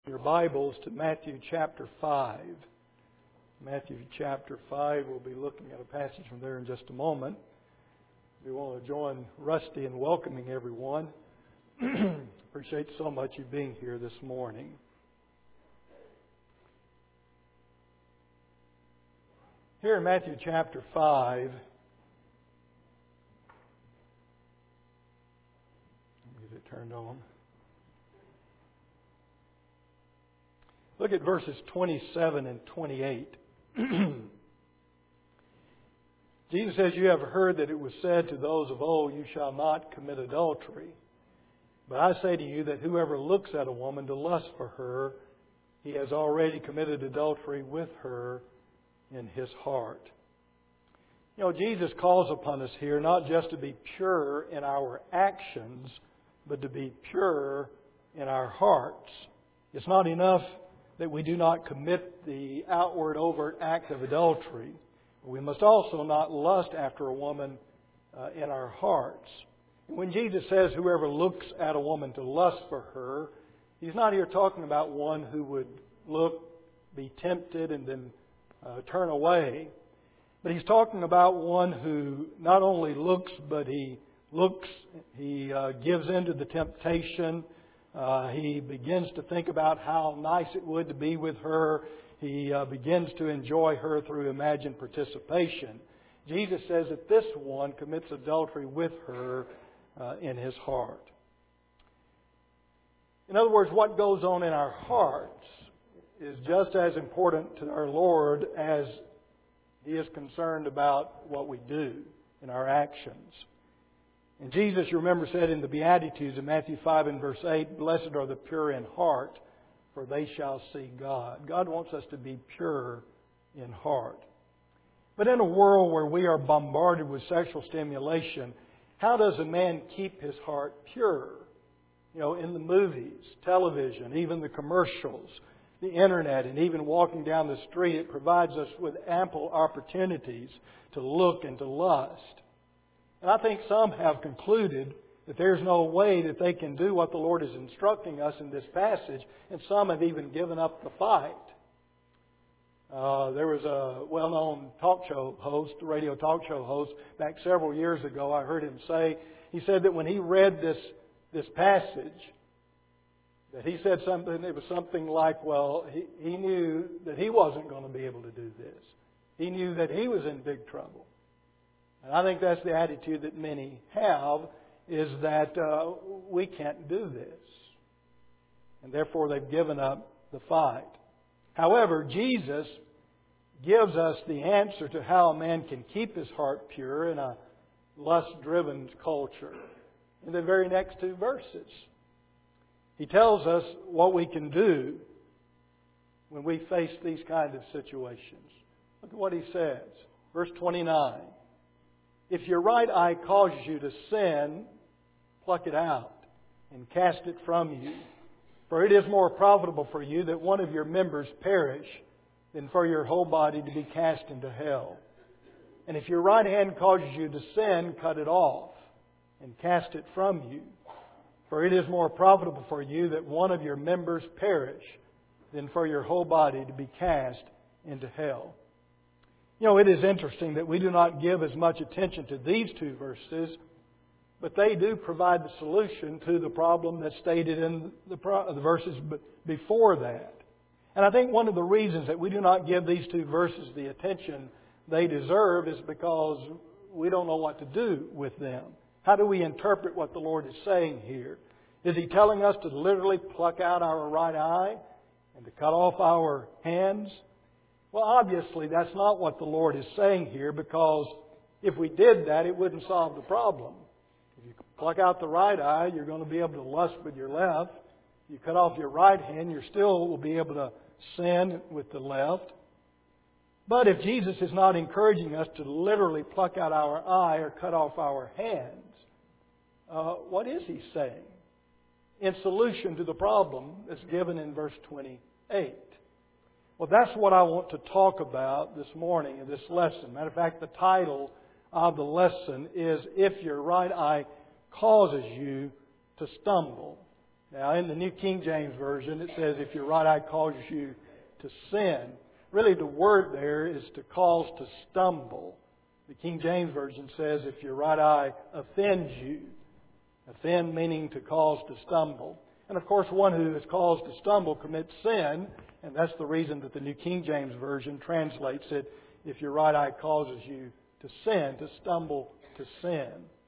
Your Bibles to Matthew chapter 5. Matthew chapter 5, we'll be looking at a passage from there in just a moment. We want to join Rusty in welcoming everyone. Appreciate so much you being here this morning. Here in Matthew chapter 5, let me get it turned on. Look at verses 27 and 28. Jesus says, "You have heard that it was said to those of old, 'You shall not commit adultery.' But I say to you that whoever looks at a woman to lust for her, he has already committed adultery with her in his heart." You know, Jesus calls upon us here not just to be pure in our actions, but to be pure in our hearts. It's not enough that we do not commit the outward overt act of adultery. We must also not lust after a woman in our hearts. When Jesus says whoever looks at a woman to lust for her, He's not here talking about one who would look, be tempted, and then turn away. But He's talking about one who not only looks, but he gives in to the temptation. He begins to think about how nice it would to be with her. He begins to enjoy her through imagined participation. Jesus says that this one commits adultery with her in his heart. In other words, what goes on in our hearts is just as important to our Lord as He is concerned about what we do in our actions. And Jesus, you remember, said in the Beatitudes in Matthew 5 and verse 8, "Blessed are the pure in heart, for they shall see God." God wants us to be pure in heart. But in a world where we are bombarded with sexual stimulation, how does a man keep his heart pure? You know, in the movies, television, even the commercials, the internet, and even walking down the street, it provides us with ample opportunities to look and to lust. And I think some have concluded that there's no way that they can do what the Lord is instructing us in this passage, and some have even given up the fight. There was a well-known talk show host, radio talk show host, back several years ago. I heard him say, he said that when he read this passage, that he said something, it was something like, well, he knew that he wasn't going to be able to do this. He knew that he was in big trouble. And I think that's the attitude that many have, is that we can't do this. And therefore they've given up the fight. However, Jesus gives us the answer to how a man can keep his heart pure in a lust-driven culture in the very next two verses. He tells us what we can do when we face these kind of situations. Look at what he says. Verse 29. "If your right eye causes you to sin, pluck it out and cast it from you. For it is more profitable for you that one of your members perish than for your whole body to be cast into hell. And if your right hand causes you to sin, cut it off and cast it from you. For it is more profitable for you that one of your members perish than for your whole body to be cast into hell." You know, it is interesting that we do not give as much attention to these two verses, but they do provide the solution to the problem that's stated in the verses before that. And I think one of the reasons that we do not give these two verses the attention they deserve is because we don't know what to do with them. How do we interpret what the Lord is saying here? Is He telling us to literally pluck out our right eye and to cut off our hands? Well, obviously, that's not what the Lord is saying here, because if we did that, it wouldn't solve the problem. If you pluck out the right eye, you're going to be able to lust with your left. You cut off your right hand, you still will be able to sin with the left. But if Jesus is not encouraging us to literally pluck out our eye or cut off our hands, what is He saying in solution to the problem that's given in verse 28? Well, that's what I want to talk about this morning in this lesson. Matter of fact, the title of the lesson is "If Your Right Eye Causes You to Stumble." Now, in the New King James Version, it says, if your right eye causes you to sin. Really, the word there is to cause to stumble. The King James Version says, if your right eye offends you. Offend meaning to cause to stumble. And of course, one who is caused to stumble commits sin, and that's the reason that the New King James Version translates it, if your right eye causes you to sin, to stumble to sin.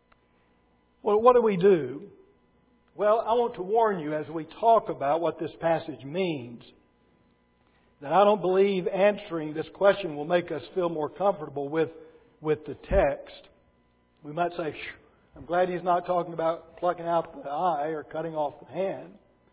Well, what do we do? Well, I want to warn you as we talk about what this passage means, that I don't believe answering this question will make us feel more comfortable with the text. We might say, I'm glad he's not talking about plucking out the eye or cutting off the hand.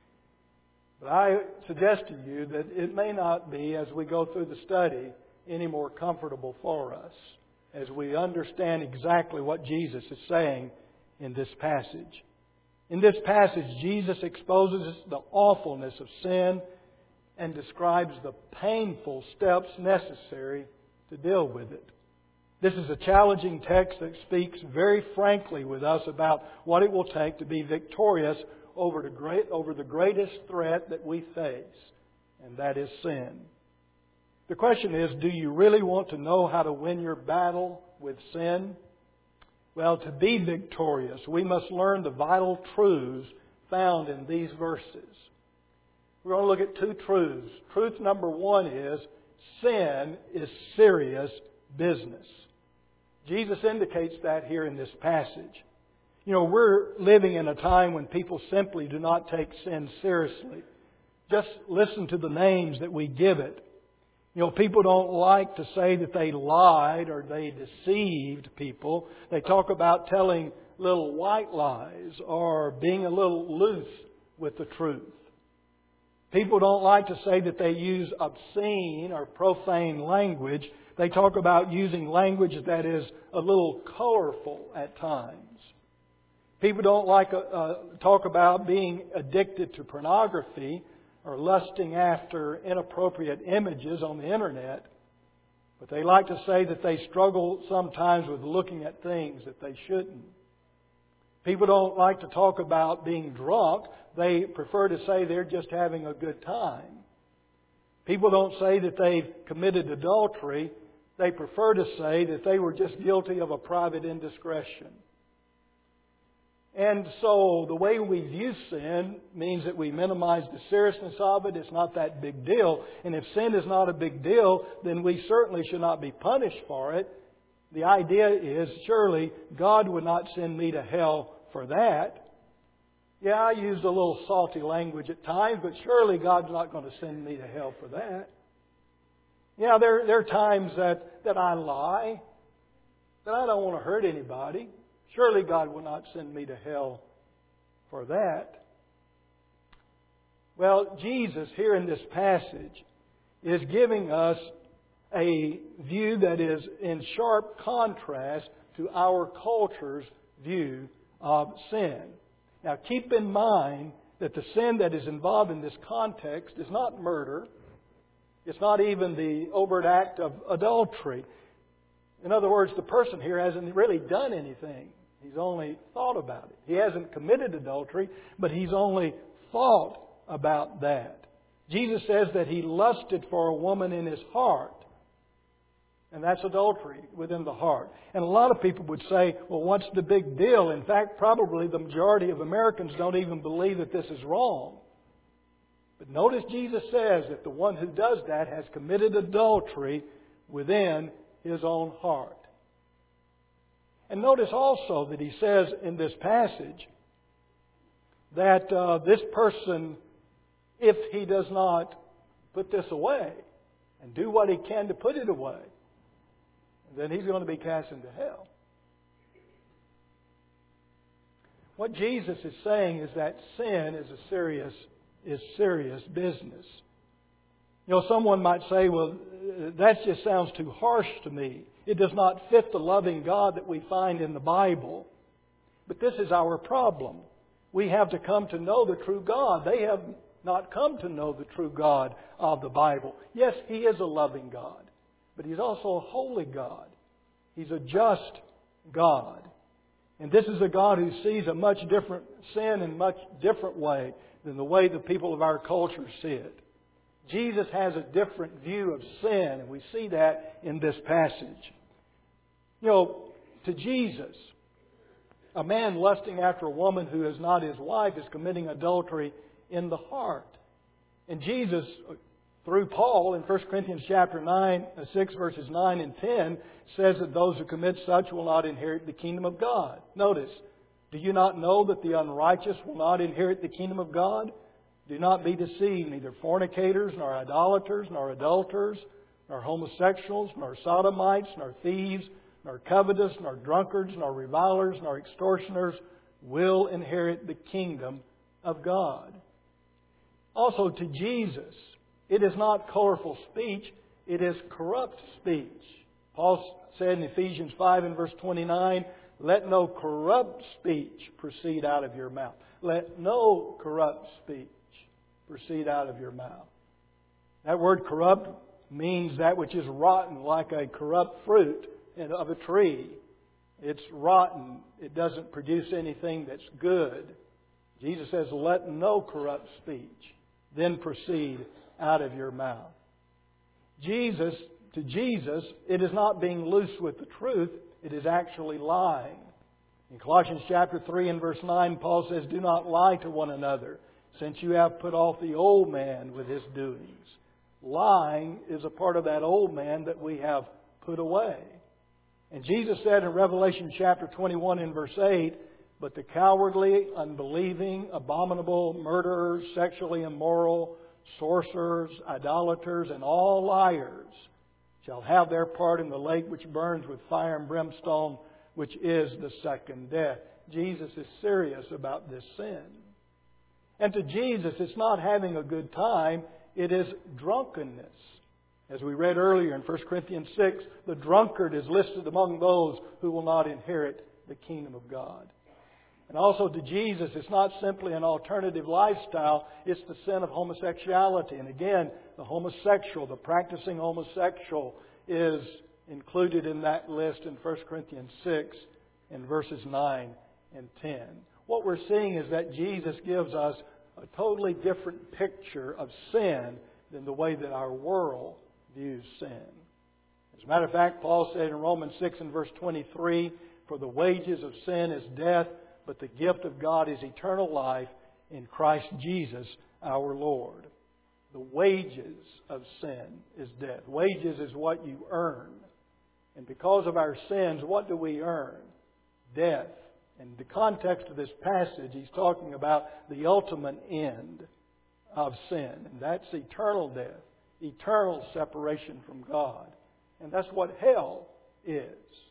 But I suggest to you that it may not be, as we go through the study, any more comfortable for us as we understand exactly what Jesus is saying in this passage. In this passage, Jesus exposes the awfulness of sin and describes the painful steps necessary to deal with it. This is a challenging text that speaks very frankly with us about what it will take to be victorious over the greatest threat that we face, and that is sin. The question is, do you really want to know how to win your battle with sin? Well, to be victorious, we must learn the vital truths found in these verses. We're going to look at two truths. Truth number one is, sin is serious business. Jesus indicates that here in this passage. You know, we're living in a time when people simply do not take sin seriously. Just listen to the names that we give it. You know, people don't like to say that they lied or they deceived people. They talk about telling little white lies or being a little loose with the truth. People don't like to say that they use obscene or profane language. They talk about using language that is a little colorful at times. People don't like talk about being addicted to pornography or lusting after inappropriate images on the internet. But they like to say that they struggle sometimes with looking at things that they shouldn't. People don't like to talk about being drunk. They prefer to say they're just having a good time. People don't say that they've committed adultery. They prefer to say that they were just guilty of a private indiscretion. And so the way we view sin means that we minimize the seriousness of it. It's not that big deal. And if sin is not a big deal, then we certainly should not be punished for it. The idea is, surely God would not send me to hell for that. Yeah, I used a little salty language at times, but surely God's not going to send me to hell for that. Yeah, there are times that I lie, that I don't want to hurt anybody. Surely God will not send me to hell for that. Well, Jesus here in this passage is giving us a view that is in sharp contrast to our culture's view of sin. Now, keep in mind that the sin that is involved in this context is not murder. It's not even the overt act of adultery. In other words, the person here hasn't really done anything. He's only thought about it. He hasn't committed adultery, but he's only thought about that. Jesus says that he lusted for a woman in his heart. And that's adultery within the heart. And a lot of people would say, well, what's the big deal? In fact, probably the majority of Americans don't even believe that this is wrong. But notice Jesus says that the one who does that has committed adultery within his own heart. And notice also that he says in this passage that this person, if he does not put this away and do what he can to put it away, then he's going to be cast into hell. What Jesus is saying is that sin is serious business. You know, someone might say, well, that just sounds too harsh to me. It does not fit the loving God that we find in the Bible. But this is our problem. We have to come to know the true God. They have not come to know the true God of the Bible. Yes, He is a loving God, but He's also a holy God. He's a just God. And this is a God who sees a much different sin in a much different way than the way the people of our culture see it. Jesus has a different view of sin, and we see that in this passage. To Jesus, a man lusting after a woman who is not his wife is committing adultery in the heart. And Jesus, through Paul in 1 Corinthians chapter 6, verses 9 and 10, says that those who commit such will not inherit the kingdom of God. Notice, do you not know that the unrighteous will not inherit the kingdom of God? Do not be deceived. Neither fornicators, nor idolaters, nor adulterers, nor homosexuals, nor sodomites, nor thieves, nor covetous, nor drunkards, nor revilers, nor extortioners will inherit the kingdom of God. Also to Jesus, it is not colorful speech, it is corrupt speech. Paul said in Ephesians 5 and verse 29, let no corrupt speech proceed out of your mouth. Let no corrupt speech proceed out of your mouth. That word corrupt means that which is rotten, like a corrupt fruit of a tree. It's rotten. It doesn't produce anything that's good. Jesus says, let no corrupt speech then proceed out of your mouth. To Jesus, it is not being loose with the truth, it is actually lying. In Colossians chapter 3 and verse 9, Paul says, do not lie to one another, since you have put off the old man with his doings. Lying is a part of that old man that we have put away. And Jesus said in Revelation chapter 21 and verse 8, but the cowardly, unbelieving, abominable, murderers, sexually immoral, sorcerers, idolaters, and all liars shall have their part in the lake which burns with fire and brimstone, which is the second death. Jesus is serious about this sin. And to Jesus, it's not having a good time, it is drunkenness. As we read earlier in 1 Corinthians 6, the drunkard is listed among those who will not inherit the kingdom of God. And also to Jesus, it's not simply an alternative lifestyle, it's the sin of homosexuality. And again, the practicing homosexual is included in that list in 1 Corinthians 6 in verses 9 and 10. What we're seeing is that Jesus gives us a totally different picture of sin than the way that our world views sin. As a matter of fact, Paul said in Romans 6 and verse 23, for the wages of sin is death, but the gift of God is eternal life in Christ Jesus our Lord. The wages of sin is death. Wages is what you earn. And because of our sins, what do we earn? Death. In the context of this passage, he's talking about the ultimate end of sin. And that's eternal death, eternal separation from God. And that's what hell is.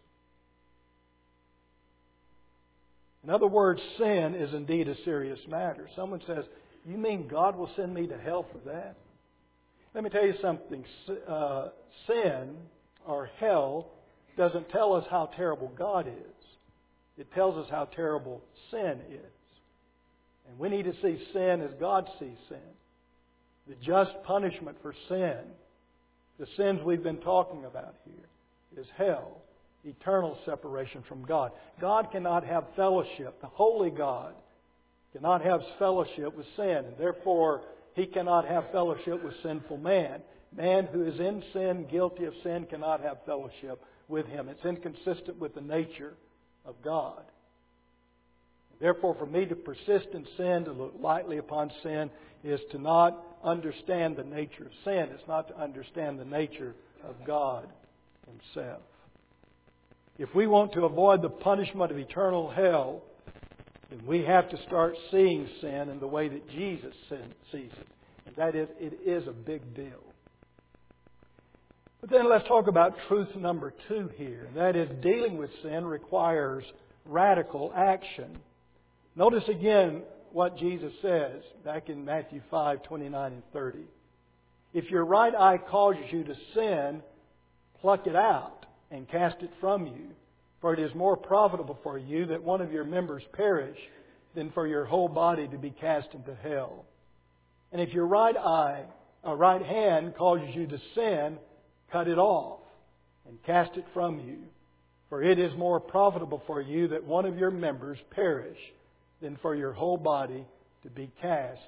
In other words, sin is indeed a serious matter. Someone says, you mean God will send me to hell for that? Let me tell you something. Sin or hell doesn't tell us how terrible God is. It tells us how terrible sin is. And we need to see sin as God sees sin. The just punishment for sin, the sins we've been talking about here, is hell. Eternal separation from God. God cannot have fellowship. The holy God cannot have fellowship with sin. And therefore, He cannot have fellowship with sinful man. Man who is in sin, guilty of sin, cannot have fellowship with Him. It's inconsistent with the nature of God. Therefore, for me to persist in sin, to look lightly upon sin, is to not understand the nature of sin. It's not to understand the nature of God Himself. If we want to avoid the punishment of eternal hell, then we have to start seeing sin in the way that Jesus sees it. And that is, it is a big deal. But then let's talk about truth number 2 here. And that is, dealing with sin requires radical action. Notice again what Jesus says back in Matthew 5, 29 and 30. If your right eye causes you to sin, pluck it out and cast it from you. For it is more profitable for you that one of your members perish than for your whole body to be cast into hell. And if your right hand causes you to sin, cut it off and cast it from you. For it is more profitable for you that one of your members perish than for your whole body to be cast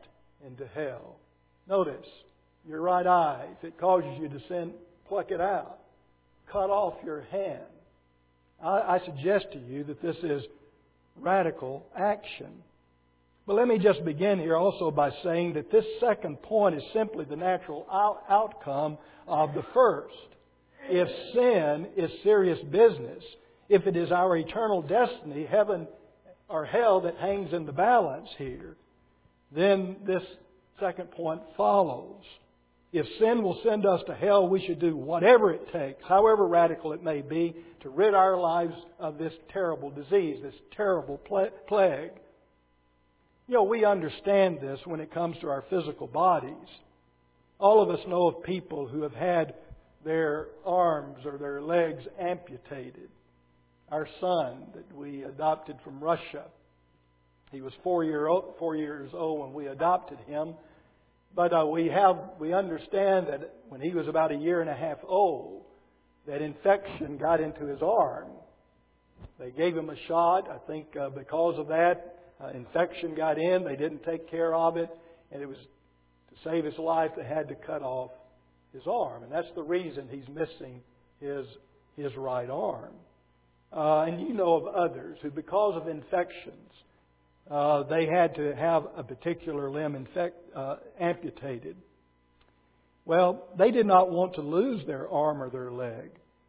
into hell. Notice, your right eye, if it causes you to sin, pluck it out. Cut off your hand. I suggest to you that this is radical action. But let me just begin here also by saying that this second point is simply the natural outcome of the first. If sin is serious business, if it is our eternal destiny, heaven or hell that hangs in the balance here, then this second point follows. If sin will send us to hell, we should do whatever it takes, however radical it may be, to rid our lives of this terrible disease, this terrible plague. You know, we understand this when it comes to our physical bodies. All of us know of people who have had their arms or their legs amputated. Our son that we adopted from Russia, he was 4 years old when we adopted him. But we understand that when he was about 1.5 years old, that infection got into his arm. They gave him a shot. I think because of that, infection got in. They didn't take care of it. And it was to save his life, they had to cut off his arm. And that's the reason he's missing his right arm. And you know of others who, because of infections, they had to have a particular limb amputated. Well, they did not want to lose their arm or their leg.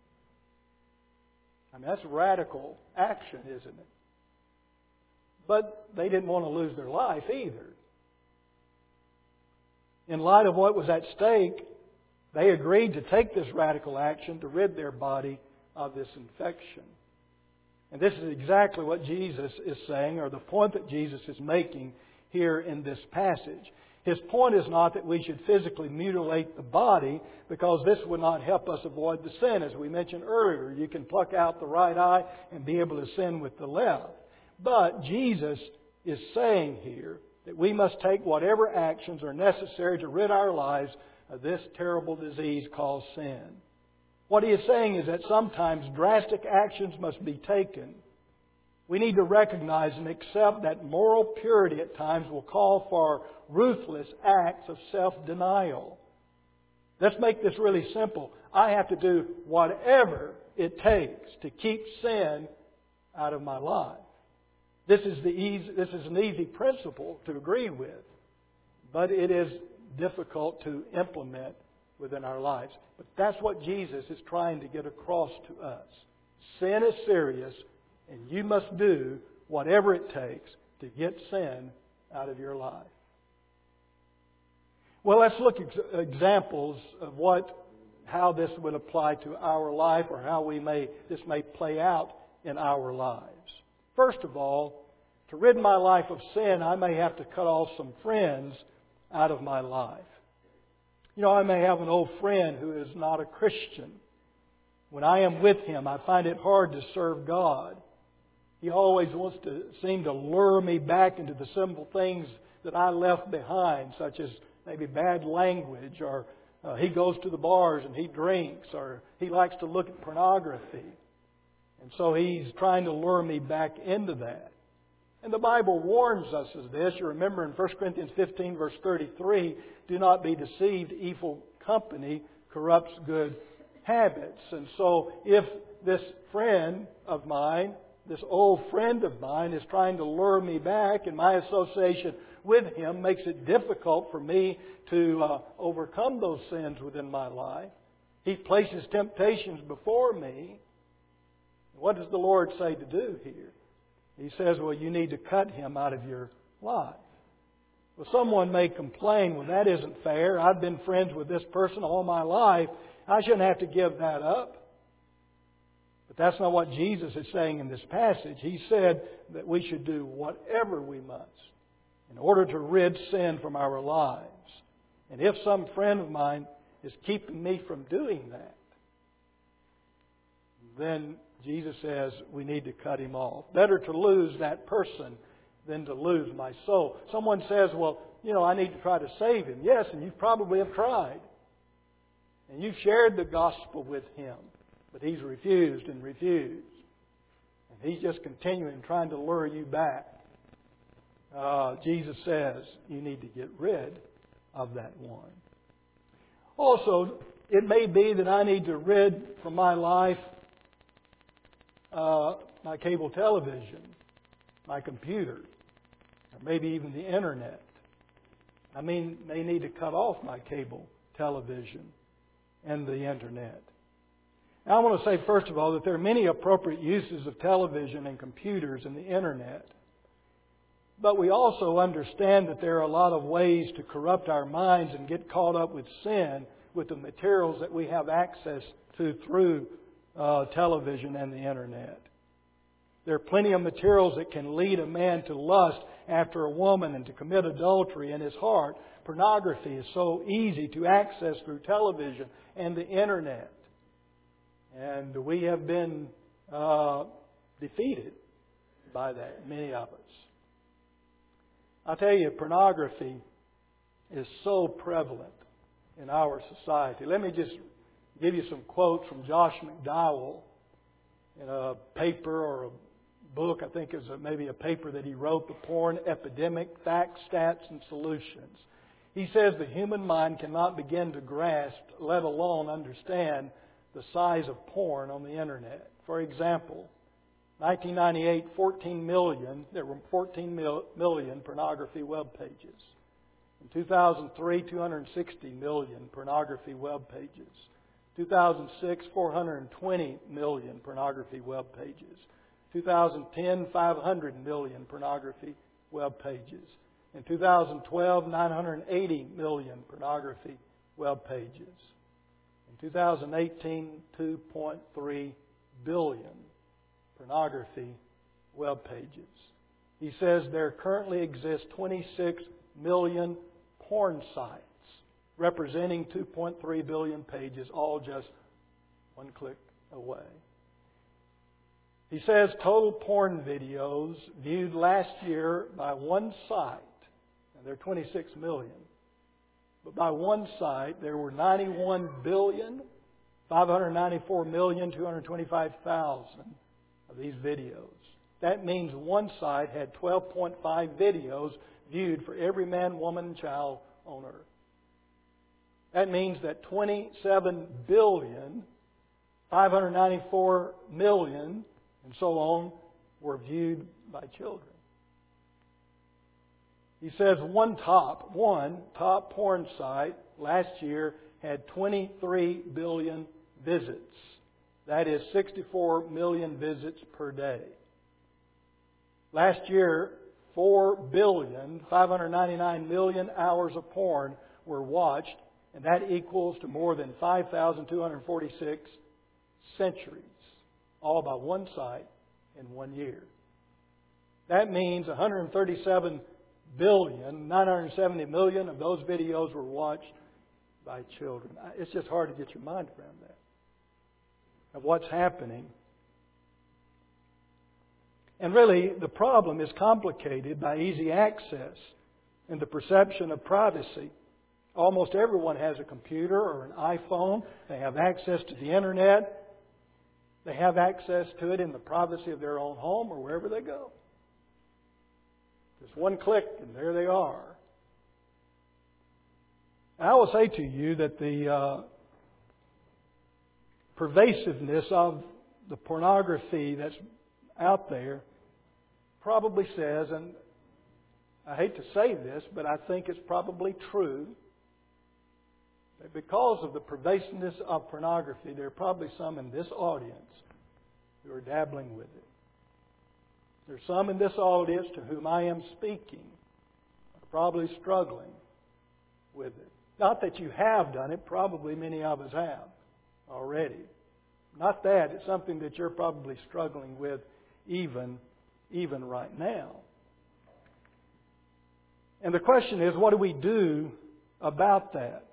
I mean, that's radical action, isn't it? But they didn't want to lose their life either. In light of what was at stake, they agreed to take this radical action to rid their body of this infection. And this is exactly what Jesus is saying, or the point that Jesus is making here in this passage. His point is not that we should physically mutilate the body, because this would not help us avoid the sin. As we mentioned earlier, you can pluck out the right eye and be able to sin with the left. But Jesus is saying here that we must take whatever actions are necessary to rid our lives of this terrible disease called sin. What he is saying is that sometimes drastic actions must be taken. We need to recognize and accept that moral purity at times will call for ruthless acts of self-denial. Let's make this really simple. I have to do whatever it takes to keep sin out of my life. This is an easy principle to agree with, but it is difficult to implement within our lives. But that's what Jesus is trying to get across to us. Sin is serious, and you must do whatever it takes to get sin out of your life. Well, let's look at examples of how this would apply to our life, or how this may play out in our lives. First of all, to rid my life of sin, I may have to cut off some friends out of my life. You know, I may have an old friend who is not a Christian. When I am with him, I find it hard to serve God. He always wants to seem to lure me back into the simple things that I left behind, such as maybe bad language, or he goes to the bars and he drinks, or he likes to look at pornography. And so he's trying to lure me back into that. And the Bible warns us of this. You remember in 1 Corinthians 15, verse 33, do not be deceived. Evil company corrupts good habits. And so if this friend of mine, this old friend of mine, is trying to lure me back, and my association with him makes it difficult for me to overcome those sins within my life, he places temptations before me. What does the Lord say to do here? He says, well, you need to cut him out of your life. Well, someone may complain, well, that isn't fair. I've been friends with this person all my life. I shouldn't have to give that up. But that's not what Jesus is saying in this passage. He said that we should do whatever we must in order to rid sin from our lives. And if some friend of mine is keeping me from doing that, then Jesus says we need to cut him off. Better to lose that person than to lose my soul. Someone says, well, I need to try to save him. Yes, and you probably have tried. And you've shared the gospel with him. But he's refused and refused. And he's just continuing trying to lure you back. Jesus says you need to get rid of that one. Also, it may be that I need to rid from my life my cable television, my computer, or maybe even the internet. I may need to cut off my cable television and the internet. Now, I want to say, first of all, that there are many appropriate uses of television and computers and the internet. But we also understand that there are a lot of ways to corrupt our minds and get caught up with sin with the materials that we have access to through television and the internet. There are plenty of materials that can lead a man to lust after a woman and to commit adultery in his heart. Pornography is so easy to access through television and the internet. And we have been defeated by that, many of us. I tell you, pornography is so prevalent in our society. Let me just give you some quotes from Josh McDowell in a paper or a book. I think it was maybe a paper that he wrote, The Porn Epidemic, Facts, Stats, and Solutions. He says the human mind cannot begin to grasp, let alone understand, the size of porn on the internet. For example, 1998, there were 14 million pornography web pages. In 2003, 260 million pornography web pages. 2006, 420 million pornography web pages. 2010, 500 million pornography web pages. In 2012, 980 million pornography web pages. In 2018, 2.3 billion pornography web pages. He says there currently exist 26 million porn sites representing 2.3 billion pages, all just one click away. He says total porn videos viewed last year by one site, and there are 26 million, but by one site there were 91,594,225,000 of these videos. That means one site had 12.5 videos viewed for every man, woman, and child on earth. That means that 27,594,000,000 and so on were viewed by children. He says one top porn site last year had 23 billion visits. That is 64 million visits per day. Last year, 4,599,000,000 hours of porn were watched, and that equals to more than 5,246 centuries, all by one site in 1 year. That means 137,970,000,000 of those videos were watched by children. It's just hard to get your mind around that, of what's happening. And really, the problem is complicated by easy access and the perception of privacy. Almost everyone has a computer or an iPhone. They have access to the internet. They have access to it in the privacy of their own home or wherever they go. Just one click and there they are. And I will say to you that the pervasiveness of the pornography that's out there probably says, and I hate to say this, but I think it's probably true, that because of the pervasiveness of pornography, there are probably some in this audience who are dabbling with it. There are some in this audience to whom I am speaking are probably struggling with it. Not that you have done it, probably many of us have already. Not that, it's something that you're probably struggling with even right now. And the question is, what do we do about that?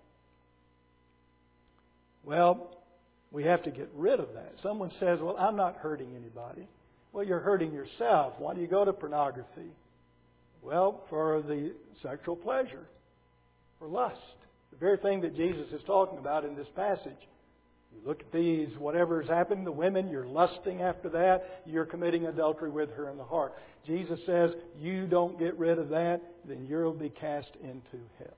Well, we have to get rid of that. Someone says, well, I'm not hurting anybody. Well, you're hurting yourself. Why do you go to pornography? Well, for the sexual pleasure, for lust. The very thing that Jesus is talking about in this passage. You look at these, whatever has happened, the women, you're lusting after that, you're committing adultery with her in the heart. Jesus says, you don't get rid of that, then you'll be cast into hell.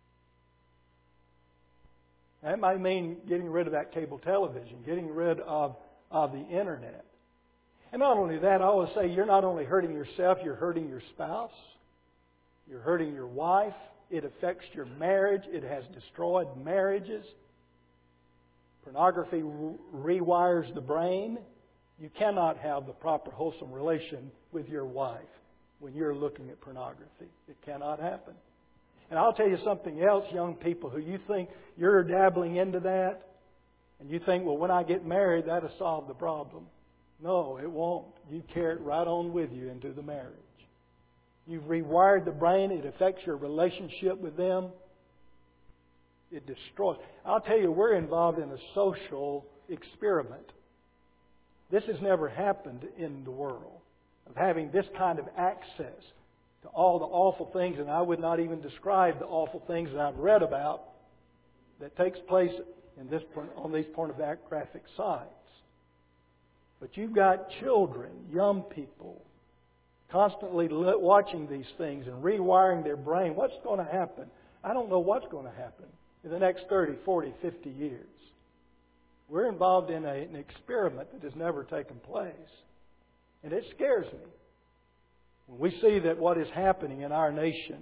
That might mean getting rid of that cable television, getting rid of the internet. And not only that, I always say you're not only hurting yourself, you're hurting your spouse. You're hurting your wife. It affects your marriage. It has destroyed marriages. Pornography rewires the brain. You cannot have the proper wholesome relation with your wife when you're looking at pornography. It cannot happen. And I'll tell you something else, young people, who you think you're dabbling into that, and you think, well, when I get married, that'll solve the problem. No, it won't. You carry it right on with you into the marriage. You've rewired the brain. It affects your relationship with them. It destroys. I'll tell you, we're involved in a social experiment. This has never happened in the world, of having this kind of access to all the awful things, and I would not even describe the awful things that I've read about that takes place on these pornographic sites. But you've got children, young people, constantly watching these things and rewiring their brain. What's going to happen? I don't know what's going to happen in the next 30, 40, 50 years. We're involved in an experiment that has never taken place. And it scares me. When we see that what is happening in our nation,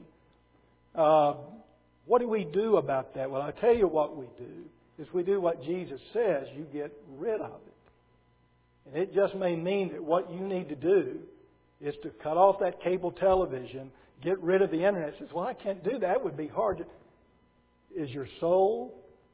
what do we do about that? Well, I tell you what we do, is we do what Jesus says, you get rid of it. And it just may mean that what you need to do is to cut off that cable television, get rid of the internet. It says, well, I can't do that. It would be hard. Is your soul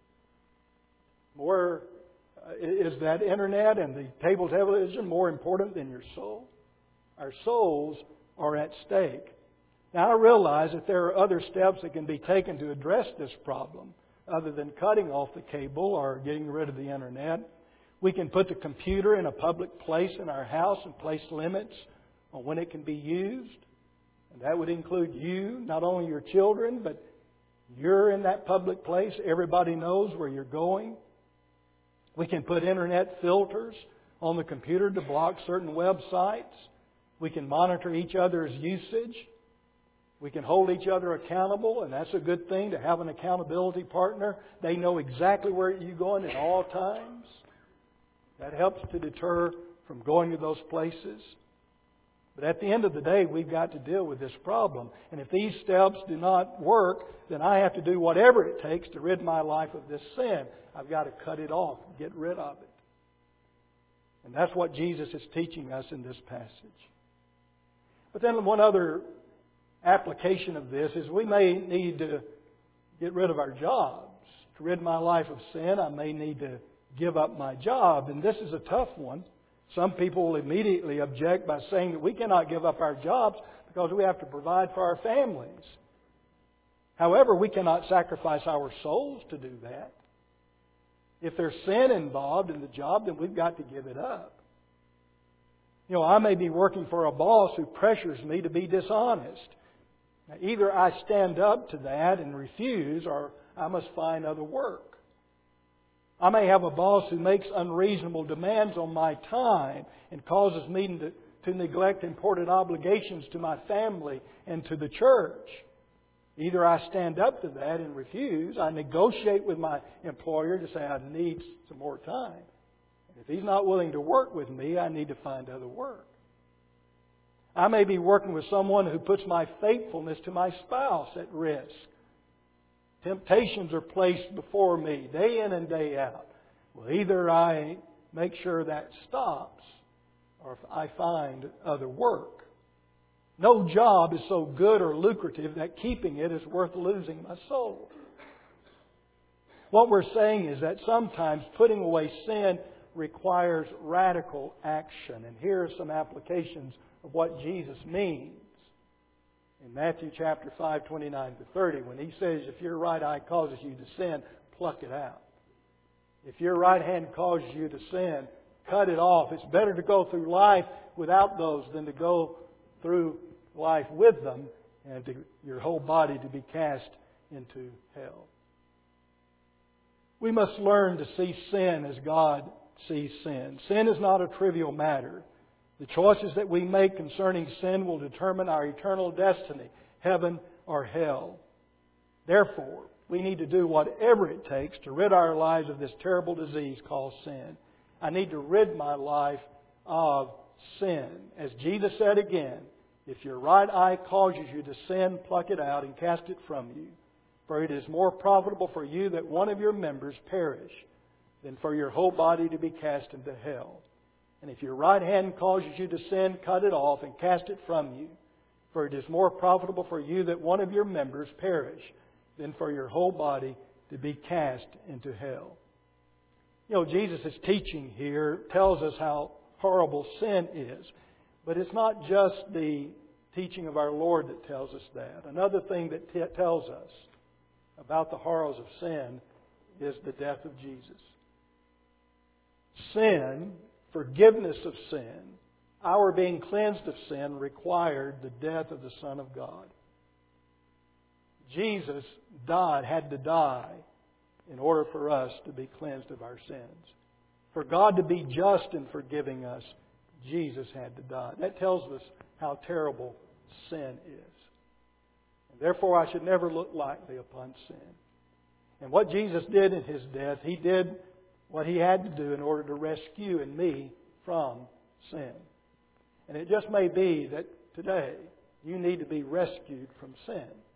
more, is that internet and the cable television more important than your soul? Our souls are at stake. Now, I realize that there are other steps that can be taken to address this problem other than cutting off the cable or getting rid of the internet. We can put the computer in a public place in our house and place limits on when it can be used. And that would include you, not only your children, but you're in that public place. Everybody knows where you're going. We can put internet filters on the computer to block certain websites. We can monitor each other's usage. We can hold each other accountable, and that's a good thing to have an accountability partner. They know exactly where you're going at all times. That helps to deter from going to those places. But at the end of the day, we've got to deal with this problem. And if these steps do not work, then I have to do whatever it takes to rid my life of this sin. I've got to cut it off, get rid of it. And that's what Jesus is teaching us in this passage. But then one other application of this is we may need to get rid of our jobs. To rid my life of sin, I may need to give up my job. And this is a tough one. Some people will immediately object by saying that we cannot give up our jobs because we have to provide for our families. However, we cannot sacrifice our souls to do that. If there's sin involved in the job, then we've got to give it up. You know, I may be working for a boss who pressures me to be dishonest. Now, either I stand up to that and refuse, or I must find other work. I may have a boss who makes unreasonable demands on my time and causes me to neglect important obligations to my family and to the church. Either I stand up to that and refuse. I negotiate with my employer to say I need some more time. And if he's not willing to work with me, I need to find other work. I may be working with someone who puts my faithfulness to my spouse at risk. Temptations are placed before me day in and day out. Well, either I make sure that stops or I find other work. No job is so good or lucrative that keeping it is worth losing my soul. What we're saying is that sometimes putting away sin requires radical action. And here are some applications of what Jesus means. In Matthew chapter 5, 29 to 30, when He says, if your right eye causes you to sin, pluck it out. If your right hand causes you to sin, cut it off. It's better to go through life without those than to go through life with them and your whole body to be cast into hell. We must learn to see sin as God sees sin. Sin is not a trivial matter. The choices that we make concerning sin will determine our eternal destiny, heaven or hell. Therefore, we need to do whatever it takes to rid our lives of this terrible disease called sin. I need to rid my life of sin. As Jesus said again, if your right eye causes you to sin, pluck it out and cast it from you. For it is more profitable for you that one of your members perish than for your whole body to be cast into hell. And if your right hand causes you to sin, cut it off and cast it from you. For it is more profitable for you that one of your members perish than for your whole body to be cast into hell. You know, Jesus' teaching here tells us how horrible sin is. But it's not just the teaching of our Lord that tells us that. Another thing that tells us about the horrors of sin is the death of Jesus. Sin, forgiveness of sin, our being cleansed of sin required the death of the Son of God. Jesus had to die in order for us to be cleansed of our sins. For God to be just in forgiving us, Jesus had to die. That tells us how terrible sin is. And therefore, I should never look lightly upon sin. And what Jesus did in His death, He did what He had to do in order to rescue in me from sin. And it just may be that today you need to be rescued from sin.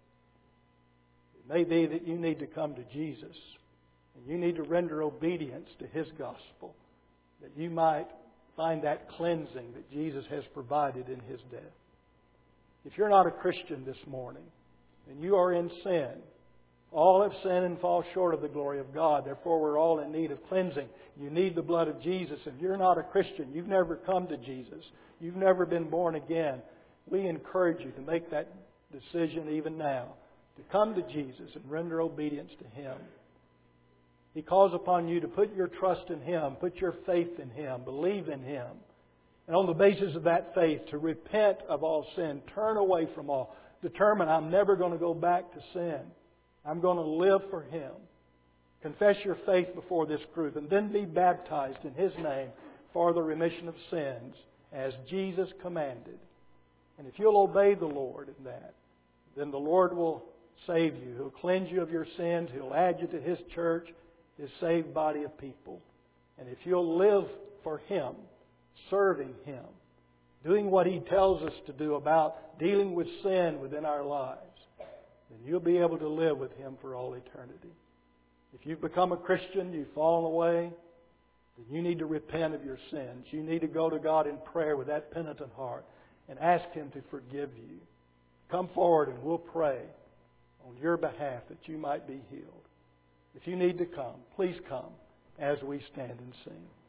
It may be that you need to come to Jesus and you need to render obedience to His gospel, that you might find that cleansing that Jesus has provided in His death. If you're not a Christian this morning and you are in sin, all have sinned and fall short of the glory of God. Therefore, we're all in need of cleansing. You need the blood of Jesus. If you're not a Christian, you've never come to Jesus, you've never been born again, we encourage you to make that decision even now, to come to Jesus and render obedience to Him. He calls upon you to put your trust in Him, put your faith in Him, believe in Him. And on the basis of that faith, to repent of all sin, turn away from all. Determine, I'm never going to go back to sin. I'm going to live for Him. Confess your faith before this group and then be baptized in His name for the remission of sins as Jesus commanded. And if you'll obey the Lord in that, then the Lord will save you. He'll cleanse you of your sins. He'll add you to His church, His saved body of people. And if you'll live for Him, serving Him, doing what He tells us to do about dealing with sin within our lives, then you'll be able to live with Him for all eternity. If you've become a Christian, you've fallen away, then you need to repent of your sins. You need to go to God in prayer with that penitent heart and ask Him to forgive you. Come forward and we'll pray on your behalf that you might be healed. If you need to come, please come as we stand and sing.